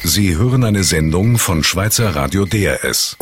Sie hören eine Sendung von Schweizer Radio DRS.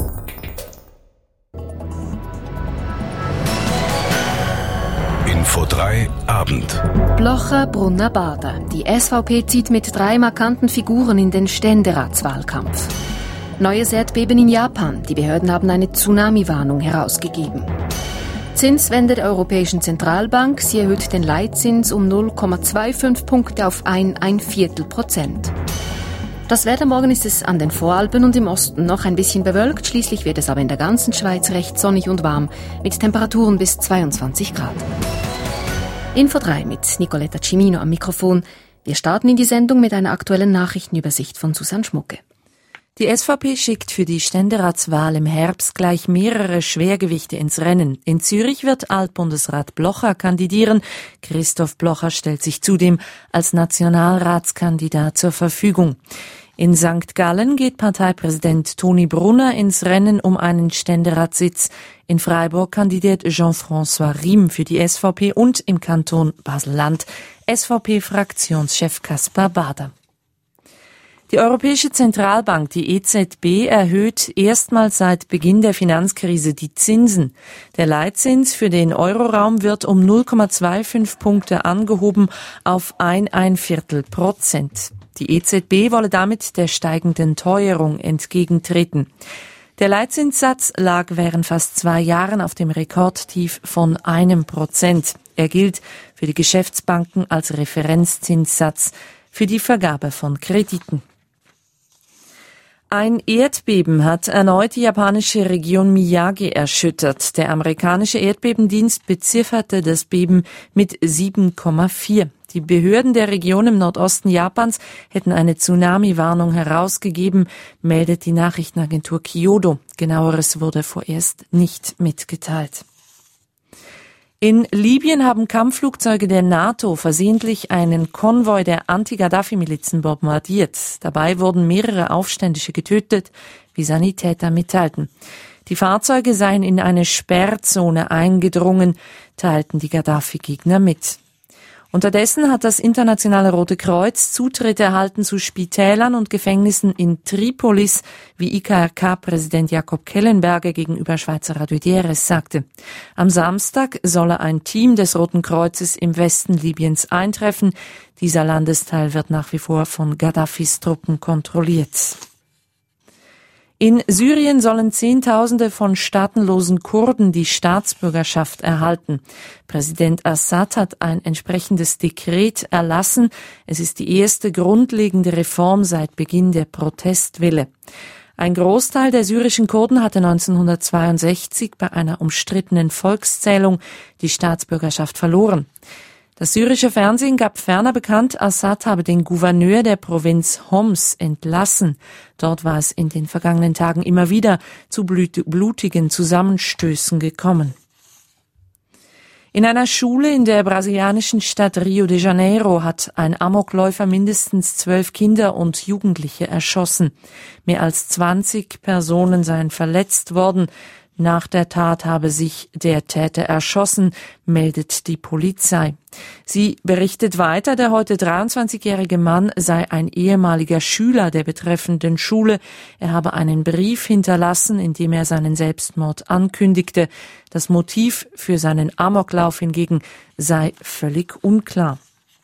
Info 3 Abend. Blocher, Brunner, Bader. Die SVP zieht mit 3 markanten Figuren in den Ständeratswahlkampf. Neues Erdbeben in Japan. Die Behörden haben eine Tsunami-Warnung herausgegeben. Zinswende der Europäischen Zentralbank. Sie erhöht den Leitzins um 0,25 Punkte auf 1,25%. Das Wetter morgen ist es an den Voralpen und im Osten noch ein bisschen bewölkt. Schließlich wird es aber in der ganzen Schweiz recht sonnig und warm mit Temperaturen bis 22 Grad. Info 3 mit Nicoletta Cimino am Mikrofon. Wir starten in die Sendung mit einer aktuellen Nachrichtenübersicht von Susanne Schmucke. Die SVP schickt für die Ständeratswahl im Herbst gleich mehrere Schwergewichte ins Rennen. In Zürich wird Altbundesrat Blocher kandidieren. Christoph Blocher stellt sich zudem als Nationalratskandidat zur Verfügung. In St. Gallen geht Parteipräsident Toni Brunner ins Rennen um einen Ständeratssitz. In Freiburg kandidiert Jean-François Riem für die SVP und im Kanton Basel-Land SVP-Fraktionschef Kaspar Bader. Die Europäische Zentralbank, die EZB, erhöht erstmals seit Beginn der Finanzkrise die Zinsen. Der Leitzins für den Euroraum wird um 0,25 Punkte angehoben auf 1,25%. Die EZB wolle damit der steigenden Teuerung entgegentreten. Der Leitzinssatz lag während fast 2 Jahren auf dem Rekordtief von 1%. Er gilt für die Geschäftsbanken als Referenzzinssatz für die Vergabe von Krediten. Ein Erdbeben hat erneut die japanische Region Miyagi erschüttert. Der amerikanische Erdbebendienst bezifferte das Beben mit 7,4. Die Behörden der Region im Nordosten Japans hätten eine Tsunami-Warnung herausgegeben, meldet die Nachrichtenagentur Kyodo. Genaueres wurde vorerst nicht mitgeteilt. In Libyen haben Kampfflugzeuge der NATO versehentlich einen Konvoi der Anti-Gaddafi-Milizen bombardiert. Dabei wurden mehrere Aufständische getötet, wie Sanitäter mitteilten. Die Fahrzeuge seien in eine Sperrzone eingedrungen, teilten die Gaddafi-Gegner mit. Unterdessen hat das Internationale Rote Kreuz Zutritt erhalten zu Spitälern und Gefängnissen in Tripolis, wie IKRK-Präsident Jakob Kellenberger gegenüber Schweizer Radio DRS sagte. Am Samstag solle ein Team des Roten Kreuzes im Westen Libyens eintreffen. Dieser Landesteil wird nach wie vor von Gaddafis Truppen kontrolliert. In Syrien sollen Zehntausende von staatenlosen Kurden die Staatsbürgerschaft erhalten. Präsident Assad hat ein entsprechendes Dekret erlassen. Es ist die erste grundlegende Reform seit Beginn der Protestwelle. Ein Großteil der syrischen Kurden hatte 1962 bei einer umstrittenen Volkszählung die Staatsbürgerschaft verloren. Das syrische Fernsehen gab ferner bekannt, Assad habe den Gouverneur der Provinz Homs entlassen. Dort war es in den vergangenen Tagen immer wieder zu blutigen Zusammenstößen gekommen. In einer Schule in der brasilianischen Stadt Rio de Janeiro hat ein Amokläufer mindestens 12 Kinder und Jugendliche erschossen. Mehr als 20 Personen seien verletzt worden. Nach der Tat habe sich der Täter erschossen, meldet die Polizei. Sie berichtet weiter, der heute 23-jährige Mann sei ein ehemaliger Schüler der betreffenden Schule. Er habe einen Brief hinterlassen, in dem er seinen Selbstmord ankündigte. Das Motiv für seinen Amoklauf hingegen sei völlig unklar.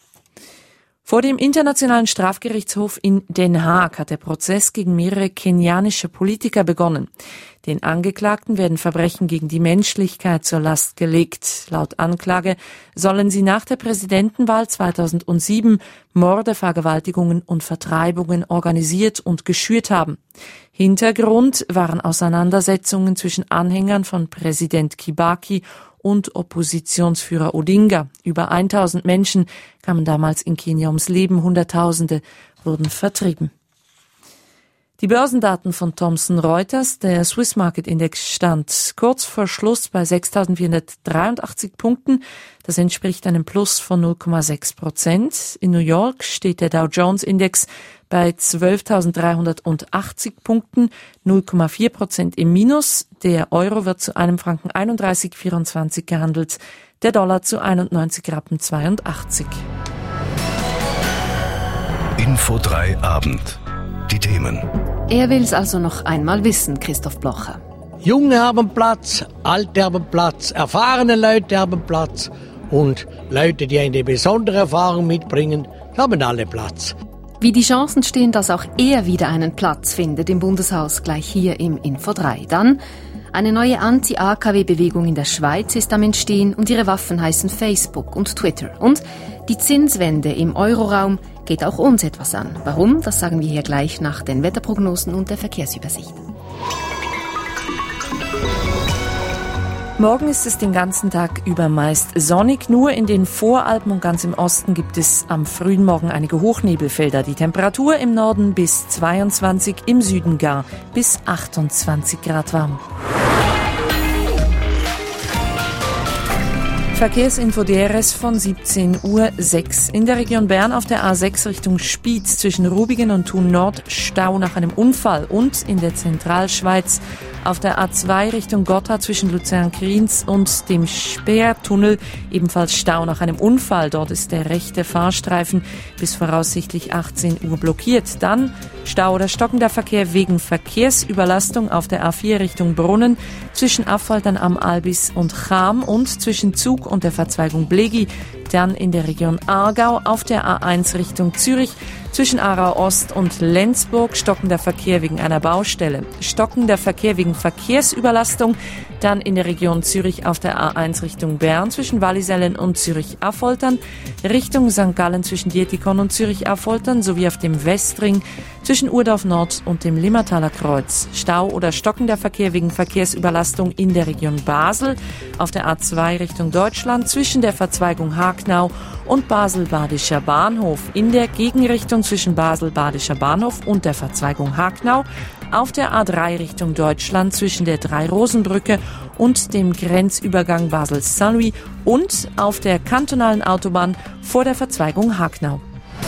Vor dem Internationalen Strafgerichtshof in Den Haag hat der Prozess gegen mehrere kenianische Politiker begonnen. Den Angeklagten werden Verbrechen gegen die Menschlichkeit zur Last gelegt. Laut Anklage sollen sie nach der Präsidentenwahl 2007 Morde, Vergewaltigungen und Vertreibungen organisiert und geschürt haben. Hintergrund waren Auseinandersetzungen zwischen Anhängern von Präsident Kibaki und Oppositionsführer Odinga. Über 1000 Menschen kamen damals in Kenia ums Leben, Hunderttausende wurden vertrieben. Die Börsendaten von Thomson Reuters, der Swiss Market Index stand kurz vor Schluss bei 6.483 Punkten. Das entspricht einem Plus von 0,6%. In New York steht der Dow Jones Index bei 12.380 Punkten, 0,4% im Minus. Der Euro wird zu einem Franken 31,24 gehandelt, der Dollar zu 91,82 Rappen. Info 3 Abend. Die Themen. Er will's also noch einmal wissen, Christoph Blocher. Junge haben Platz, Alte haben Platz, erfahrene Leute haben Platz und Leute, die eine besondere Erfahrung mitbringen, haben alle Platz. Wie die Chancen stehen, dass auch er wieder einen Platz findet im Bundeshaus, gleich hier im Info 3. Dann: Eine neue Anti-AKW-Bewegung in der Schweiz ist am Entstehen und ihre Waffen heißen Facebook und Twitter. Und die Zinswende im Euroraum geht auch uns etwas an. Warum? Das sagen wir hier gleich nach den Wetterprognosen und der Verkehrsübersicht. Morgen ist es den ganzen Tag über meist sonnig. Nur in den Voralpen und ganz im Osten gibt es am frühen Morgen einige Hochnebelfelder. Die Temperatur im Norden bis 22, im Süden gar bis 28 Grad warm. Verkehrsinfo DRS von 17:06 Uhr. In der Region Bern auf der A6 Richtung Spiez zwischen Rubigen und Thun Nord Stau nach einem Unfall und in der Zentralschweiz auf der A2 Richtung Gotha zwischen Luzern-Kriens und dem Speertunnel ebenfalls Stau nach einem Unfall. Dort ist der rechte Fahrstreifen bis voraussichtlich 18 Uhr blockiert. Dann Stau oder stockender Verkehr wegen Verkehrsüberlastung auf der A4 Richtung Brunnen zwischen Affoltern am Albis und Cham und zwischen Zug und der Verzweigung Blegi. Dann in der Region Aargau auf der A1 Richtung Zürich zwischen Aarau Ost und Lenzburg stockender Verkehr wegen einer Baustelle. Stockender Verkehr wegen Verkehrsüberlastung. Dann in der Region Zürich auf der A1 Richtung Bern zwischen Wallisellen und Zürich-Affoltern. Richtung St. Gallen zwischen Dietikon und Zürich-Affoltern sowie auf dem Westring zwischen Urdorf Nord und dem Limmertaler Kreuz. Stau oder stockender Verkehr wegen Verkehrsüberlastung in der Region Basel. Auf der A2 Richtung Deutschland zwischen der Verzweigung Hagnau und Basel-Badischer Bahnhof. In der Gegenrichtung zwischen Basel-Badischer Bahnhof und der Verzweigung Hagnau. Auf der A3 Richtung Deutschland zwischen der Drei-Rosen-Brücke und dem Grenzübergang Basel-Saint-Louis und auf der kantonalen Autobahn vor der Verzweigung Hagnau.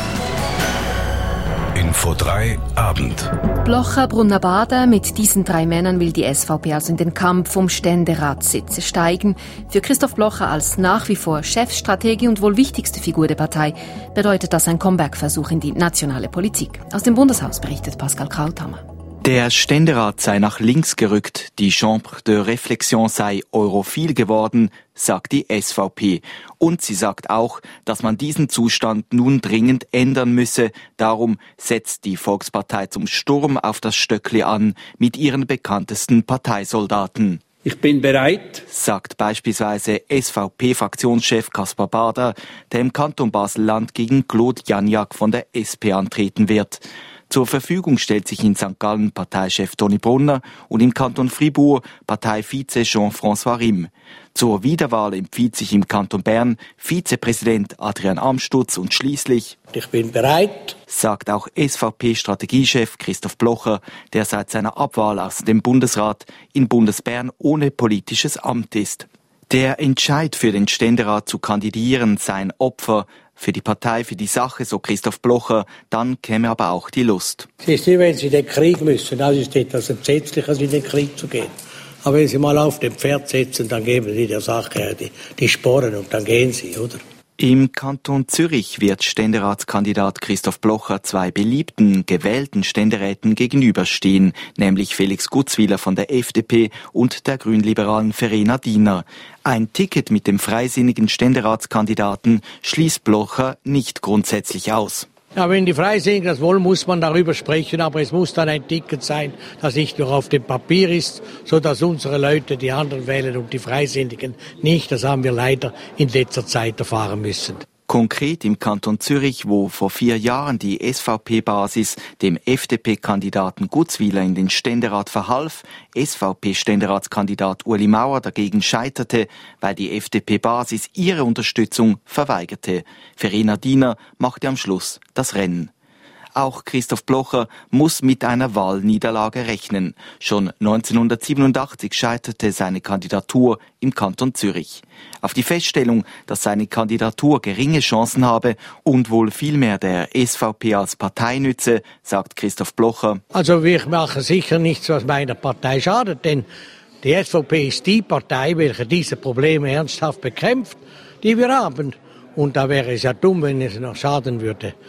Info 3 Abend. Blocher, Brunner, Bader, mit diesen 3 Männern will die SVP also in den Kampf um Ständeratssitze steigen. Für Christoph Blocher als nach wie vor Chefstratege und wohl wichtigste Figur der Partei bedeutet das ein Comeback-Versuch in die nationale Politik. Aus dem Bundeshaus berichtet Pascal Krauthammer. Der Ständerat sei nach links gerückt, die Chambre de Réflexion sei europhil geworden, sagt die SVP. Und sie sagt auch, dass man diesen Zustand nun dringend ändern müsse. Darum setzt die Volkspartei zum Sturm auf das Stöckli an mit ihren bekanntesten Parteisoldaten. Ich bin bereit, sagt beispielsweise SVP-Fraktionschef Kaspar Bader, der im Kanton Basel-Land gegen Claude Janiak von der SP antreten wird. Zur Verfügung stellt sich in St. Gallen Parteichef Toni Brunner und im Kanton Fribourg Parteivize Jean-François Riem. Zur Wiederwahl empfiehlt sich im Kanton Bern Vizepräsident Adrian Amstutz und schließlich: Ich bin bereit, sagt auch SVP-Strategiechef Christoph Blocher, der seit seiner Abwahl aus dem Bundesrat in Bundesbern ohne politisches Amt ist. Der Entscheid für den Ständerat zu kandidieren sei ein Opfer für die Partei, für die Sache, so Christoph Blocher, dann käme aber auch die Lust. es ist nicht, wenn Sie in den Krieg müssen, das ist etwas Entsetzliches, in den Krieg zu gehen. Aber wenn Sie mal auf dem Pferd sitzen, dann geben Sie der Sache die Sporen und dann gehen Sie, oder? Im Kanton Zürich wird Ständeratskandidat Christoph Blocher 2 beliebten, gewählten Ständeräten gegenüberstehen, nämlich Felix Gutzwiller von der FDP und der grünliberalen Verena Diener. Ein Ticket mit dem freisinnigen Ständeratskandidaten schließt Blocher nicht grundsätzlich aus. Ja, wenn die Freisinnigen das wollen, muss man darüber sprechen, aber es muss dann ein Ticket sein, das nicht nur auf dem Papier ist, so dass unsere Leute die anderen wählen und die Freisinnigen nicht. Das haben wir leider in letzter Zeit erfahren müssen. Konkret im Kanton Zürich, wo vor 4 Jahren die SVP-Basis dem FDP-Kandidaten Gutzwiller in den Ständerat verhalf, SVP-Ständeratskandidat Ueli Maurer dagegen scheiterte, weil die FDP-Basis ihre Unterstützung verweigerte. Verena Diener machte am Schluss das Rennen. Auch Christoph Blocher muss mit einer Wahlniederlage rechnen. Schon 1987 scheiterte seine Kandidatur im Kanton Zürich. Auf die Feststellung, dass seine Kandidatur geringe Chancen habe und wohl vielmehr der SVP als Partei nütze, sagt Christoph Blocher: Also wir machen sicher nichts, was meiner Partei schadet, denn die SVP ist die Partei, welche diese Probleme ernsthaft bekämpft, die wir haben. Und da wäre es ja dumm, wenn es noch schaden würde.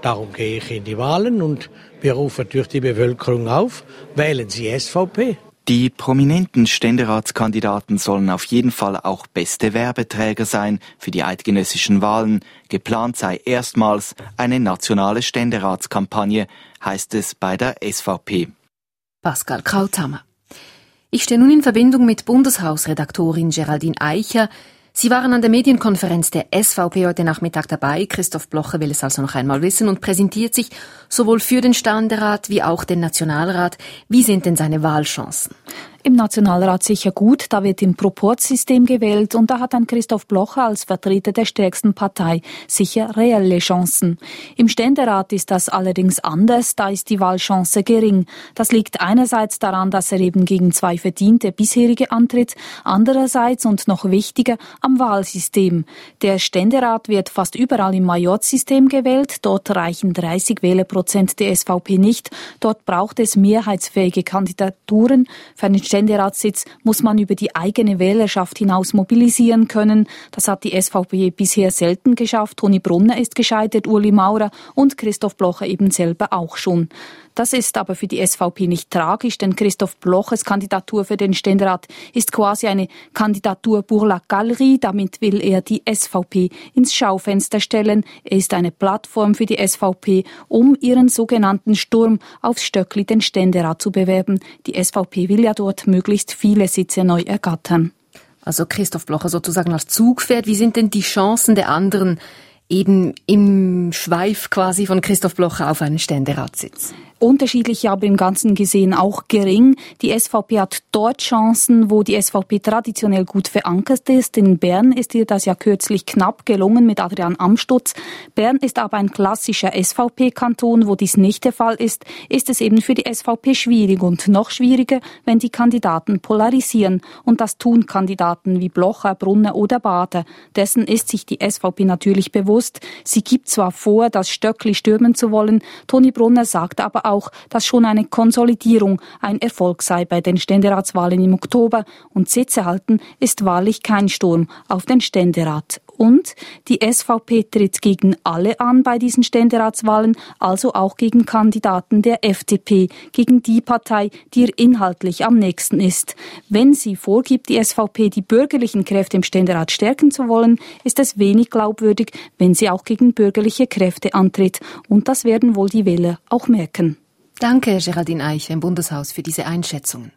Darum gehe ich in die Wahlen und wir rufen durch die Bevölkerung auf, wählen Sie SVP. Die prominenten Ständeratskandidaten sollen auf jeden Fall auch beste Werbeträger sein für die eidgenössischen Wahlen. Geplant sei erstmals eine nationale Ständeratskampagne, heißt es bei der SVP. Pascal Krauthammer. Ich stehe nun in Verbindung mit Bundeshausredaktorin Geraldine Eicher. Sie waren an der Medienkonferenz der SVP heute Nachmittag dabei. Christoph Blocher will es also noch einmal wissen und präsentiert sich sowohl für den Ständerat wie auch den Nationalrat. Wie sind denn seine Wahlchancen? Im Nationalrat sicher gut, da wird im Proporzsystem gewählt und da hat ein Christoph Blocher als Vertreter der stärksten Partei sicher reelle Chancen. Im Ständerat ist das allerdings anders, da ist die Wahlchance gering. Das liegt einerseits daran, dass er eben gegen zwei verdiente bisherige antritt, andererseits und noch wichtiger am Wahlsystem. Der Ständerat wird fast überall im Majorzsystem gewählt, dort reichen 30 Wählerprozent der SVP nicht, dort braucht es mehrheitsfähige Kandidaturen. Für einen Ständeratssitz muss man über die eigene Wählerschaft hinaus mobilisieren können. Das hat die SVP bisher selten geschafft. Toni Brunner ist gescheitert, Ueli Maurer und Christoph Blocher eben selber auch schon. Das ist aber für die SVP nicht tragisch, denn Christoph Blochers Kandidatur für den Ständerat ist quasi eine Kandidatur pour la galerie. Damit will er die SVP ins Schaufenster stellen. Er ist eine Plattform für die SVP, um ihren sogenannten Sturm aufs Stöckli, den Ständerat, zu bewerben. Die SVP will ja dort möglichst viele Sitze neu ergattern. Also Christoph Blocher sozusagen als Zugpferd. Wie sind denn die Chancen der anderen eben im Schweif quasi von Christoph Blocher auf einen Ständeratssitz? Unterschiedlich, aber im Ganzen gesehen auch gering. Die SVP hat dort Chancen, wo die SVP traditionell gut verankert ist. In Bern ist ihr das ja kürzlich knapp gelungen mit Adrian Amstutz. Bern ist aber ein klassischer SVP-Kanton. Wo dies nicht der Fall ist, ist es eben für die SVP schwierig und noch schwieriger, wenn die Kandidaten polarisieren. Und das tun Kandidaten wie Blocher, Brunner oder Bader. Dessen ist sich die SVP natürlich bewusst. Sie gibt zwar vor, das Stöckli stürmen zu wollen. Toni Brunner sagt aber auch, dass schon eine Konsolidierung ein Erfolg sei bei den Ständeratswahlen im Oktober und Sitze halten ist wahrlich kein Sturm auf den Ständerat. Und die SVP tritt gegen alle an bei diesen Ständeratswahlen, also auch gegen Kandidaten der FDP, gegen die Partei, die ihr inhaltlich am nächsten ist. Wenn sie vorgibt, die SVP die bürgerlichen Kräfte im Ständerat stärken zu wollen, ist es wenig glaubwürdig, wenn sie auch gegen bürgerliche Kräfte antritt. Und das werden wohl die Wähler auch merken. Danke, Geraldine Eicher im Bundeshaus, für diese Einschätzungen.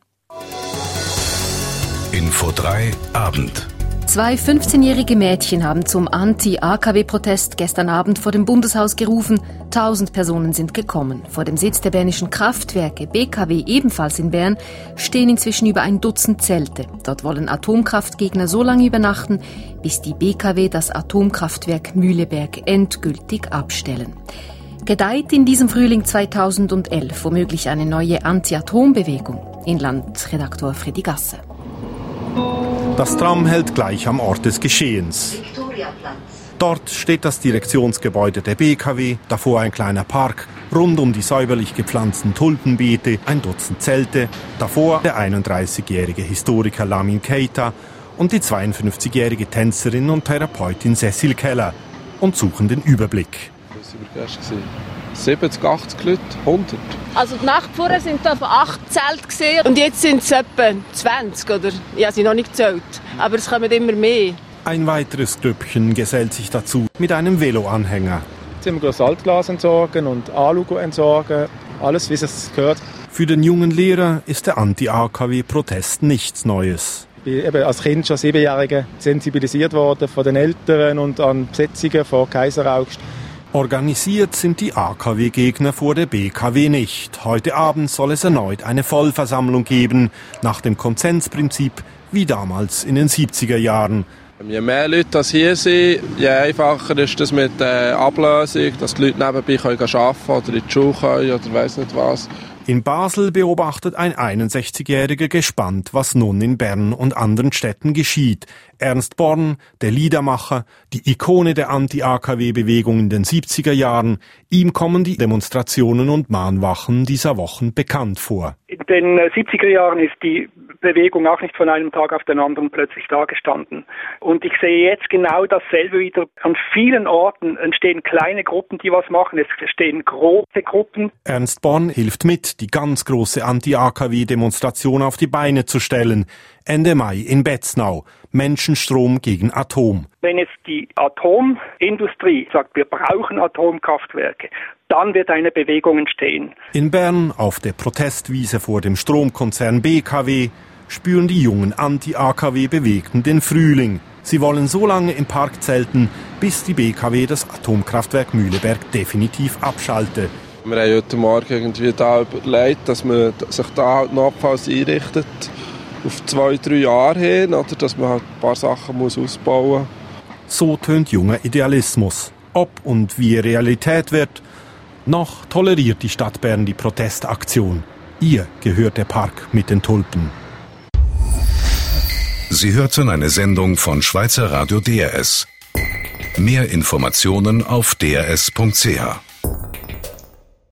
Info 3 Abend. 2 15-jährige Mädchen haben zum Anti-AKW-Protest gestern Abend vor dem Bundeshaus gerufen. 1000 Personen sind gekommen. Vor dem Sitz der bernischen Kraftwerke, BKW, ebenfalls in Bern, stehen inzwischen über ein Dutzend Zelte. Dort wollen Atomkraftgegner so lange übernachten, bis die BKW das Atomkraftwerk Mühleberg endgültig abstellen. Gedeiht in diesem Frühling 2011 womöglich eine neue Anti-Atom-Bewegung? Inlandredaktor Freddy Gasser. Das Tram hält gleich am Ort des Geschehens. Dort steht das Direktionsgebäude der BKW, davor ein kleiner Park, rund um die säuberlich gepflanzten Tulpenbeete, ein Dutzend Zelte, davor der 31-jährige Historiker Lamin Keita und die 52-jährige Tänzerin und Therapeutin Cecil Keller und suchen den Überblick. 70, 80 Leute, 100. Also die Nacht vorher sind da von 8 Zelte gesehen und jetzt sind es etwa 20 oder ja, sie noch nicht gezählt. Aber es kommen immer mehr. Ein weiteres Grüppchen gesellt sich dazu mit einem Veloanhänger. Jetzt sind wir das Altglas entsorgen und Alugo entsorgen, alles wie es gehört. Für den jungen Lehrer ist der Anti-AKW-Protest nichts Neues. Ich bin eben als Kind schon 7-Jährige sensibilisiert worden von den Eltern und an Besetzungen von Kaiseraugst. Organisiert sind die AKW-Gegner vor der BKW nicht. Heute Abend soll es erneut eine Vollversammlung geben, nach dem Konsensprinzip wie damals in den 70er Jahren. Je mehr Leute hier sind, je einfacher ist das mit der Ablösung, dass die Leute nebenbei arbeiten können oder in die Schule können oder weiss nicht was. In Basel beobachtet ein 61-Jähriger gespannt, was nun in Bern und anderen Städten geschieht. Ernst Born, der Liedermacher, die Ikone der Anti-AKW-Bewegung in den 70er Jahren, ihm kommen die Demonstrationen und Mahnwachen dieser Wochen bekannt vor. In den 70er Jahren ist die Bewegung auch nicht von einem Tag auf den anderen plötzlich dagestanden. Und ich sehe jetzt genau dasselbe wieder. An vielen Orten entstehen kleine Gruppen, die was machen. Es entstehen große Gruppen. Ernst Born hilft mit, die ganz große Anti-AKW-Demonstration auf die Beine zu stellen. Ende Mai in Betznau. Menschenstrom gegen Atom. Wenn jetzt die Atomindustrie sagt, wir brauchen Atomkraftwerke, dann wird eine Bewegung entstehen. In Bern, auf der Protestwiese vor dem Stromkonzern BKW, spüren die jungen Anti-AKW-Bewegten den Frühling. Sie wollen so lange im Park zelten, bis die BKW das Atomkraftwerk Mühleberg definitiv abschalte. Wir haben heute Morgen irgendwie da überlegt, dass man sich da halt notfalls einrichtet auf 2-3 Jahre hin, oder dass man halt ein paar Sachen ausbauen muss. So tönt junger Idealismus. Ob und wie Realität wird, noch toleriert die Stadt Bern die Protestaktion. Ihr gehört der Park mit den Tulpen. Sie hörten eine Sendung von Schweizer Radio DRS. Mehr Informationen auf drs.ch.